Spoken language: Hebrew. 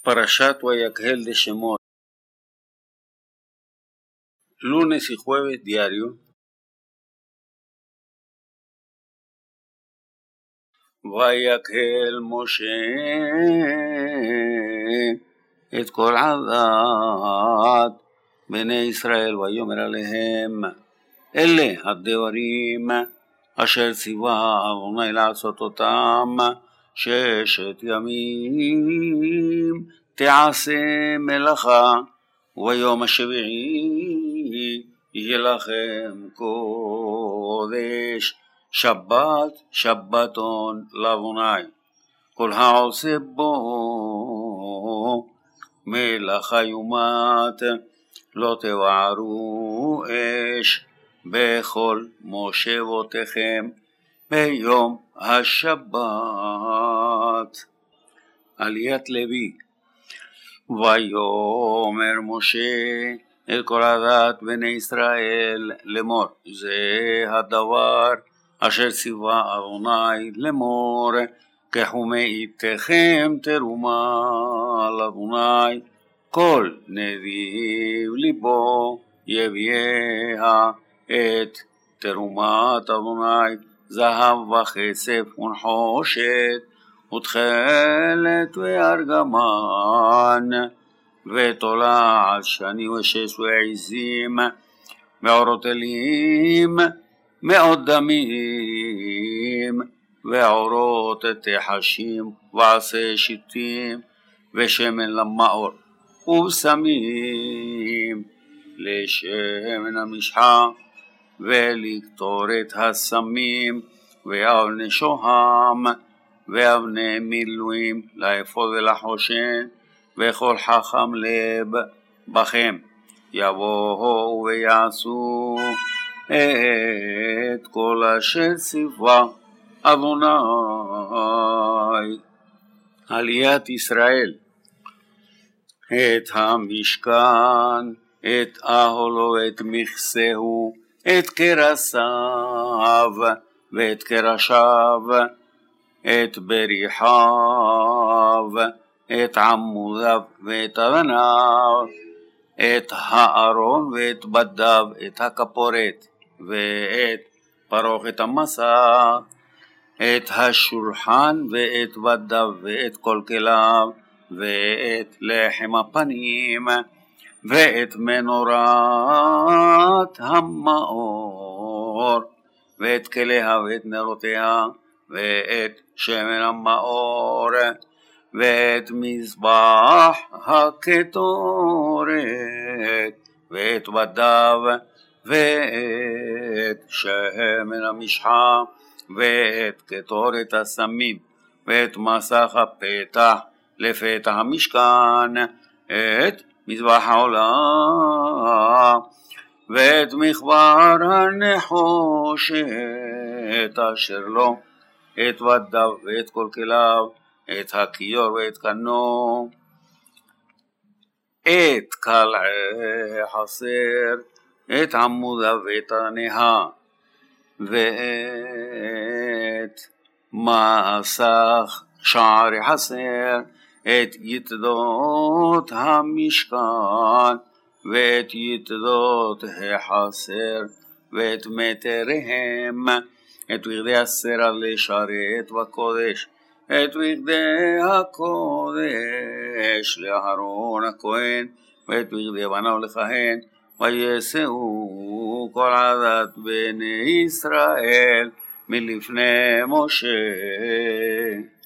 Parashat Vayakjel de Shemot. Lunes y jueves diario. Vayakjel Moshe et kol adat bnei Israel vayomer alehem ele הדברים אשר ציווה אדוני לעשות אותם ששת ימים תעשה מלאכה וביום השביעי יהיה לכם קודש שבת שבתון לאדוני כל העושה בו מלאכה יומת לא תבערו אש בכל מושבותיכם ביום השבת. עליית לוי. ויאמר משה אל כל עדת בני ישראל לאמור זה הדבר אשר ציווה אדוני לאמור קחו מאיתכם תרומה לאדוני כל נדיב ליבו יביאה את תרומת אדוני זהב וכסף ונחושת ותכלת וארגמן ותולעת שני ושש ועזים ועורות אלים מאות דמים ועורות תחשים ועשה שיטים ושמן למאור ובשמים לשמן המשחה ולקטורת הסמים ואבני שוהם ואבני מילואים לאפוד ולחושן וכל חכם לב בכם יבואו ויעשו את כל אשר ציווה אדוני. עליית ישראל. את המשכן את אהלו את מכסהו את קרסיו ואת קרשיו את בריחיו את עמודיו ואת אבניו את הארון ואת בדיו את הכפורת ואת פרוכת המסך את השולחן ואת בדיו ואת כל כליו ואת לחם הפנים ואת מנורת המאור ואת כליה ואת נרותיה ואת שמן המאור ואת מזבח הקטורת ואת בדיו ואת שמן המשחה ואת קטורת הסמים ואת מסך הפתח לפתח המשכן את מזבח העולה ואת מחבר הנחושת אשר לו את בדיו ואת כל כליו את הכיור ואת קנו את קלעי חסר את עמודיו ואת הנהה ואת מסך שערי חסר את יתדות המשכן ואת יתדות החסר ואת מטריהם את בגדי הסרע לשרת בקודש את בגדי הקודש לאהרון הכהן ואת בגדי בניו לכהן ויסעו כל עדת בני ישראל מלפני משה.